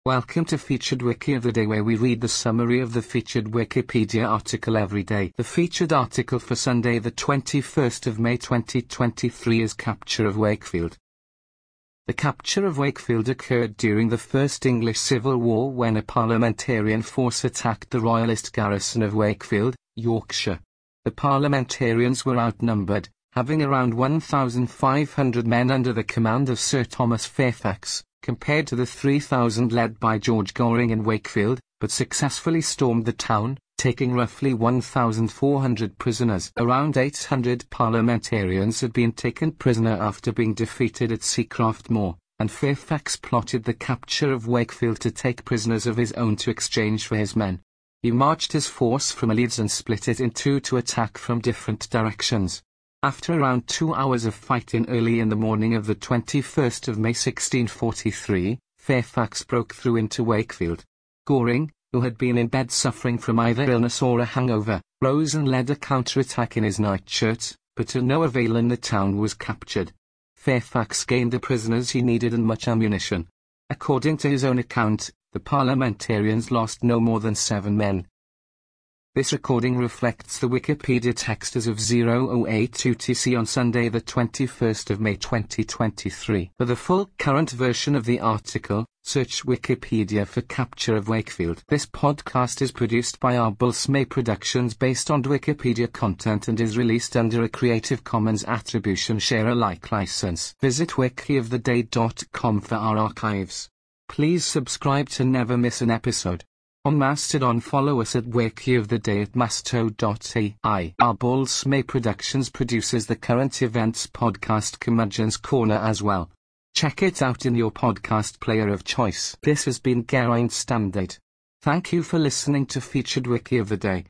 Welcome to Featured Wiki of the Day, where we read the summary of the featured Wikipedia article every day. The featured article for Sunday the 21st of May 2023 is Capture of Wakefield. The capture of Wakefield occurred during the First English Civil War when a parliamentarian force attacked the royalist garrison of Wakefield, Yorkshire. The parliamentarians were outnumbered, having around 1,500 men under the command of Sir Thomas Fairfax, compared to the 3,000 led by George Goring in Wakefield, but successfully stormed the town, taking roughly 1,400 prisoners. Around 800 parliamentarians had been taken prisoner after being defeated at Seacraft Moor, and Fairfax plotted the capture of Wakefield to take prisoners of his own to exchange for his men. He marched his force from Leeds and split it in two to attack from different directions. After around 2 hours of fighting early in the morning of the 21st of May 1643, Fairfax broke through into Wakefield. Goring, who had been in bed suffering from either illness or a hangover, rose and led a counterattack in his nightshirt, but to no avail, and the town was captured. Fairfax gained the prisoners he needed and much ammunition. According to his own account, the parliamentarians lost no more than 7 men. This recording reflects the Wikipedia text as of 00:08 UTC on Sunday the 21st of May 2023. For the full current version of the article, search Wikipedia for Capture of Wakefield. This podcast is produced by Arbulsmay Productions based on Wikipedia content and is released under a Creative Commons Attribution Share Alike license. Visit wikioftheday.com for our archives. Please subscribe to never miss an episode. On Mastodon, follow us at Wiki of the Day at masto.ai. Arbulsmay Productions produces the Current Events podcast Curmudgeon's Corner as well. Check it out in your podcast player of choice. This has been Geraint Standard. Thank you for listening to Featured Wiki of the Day.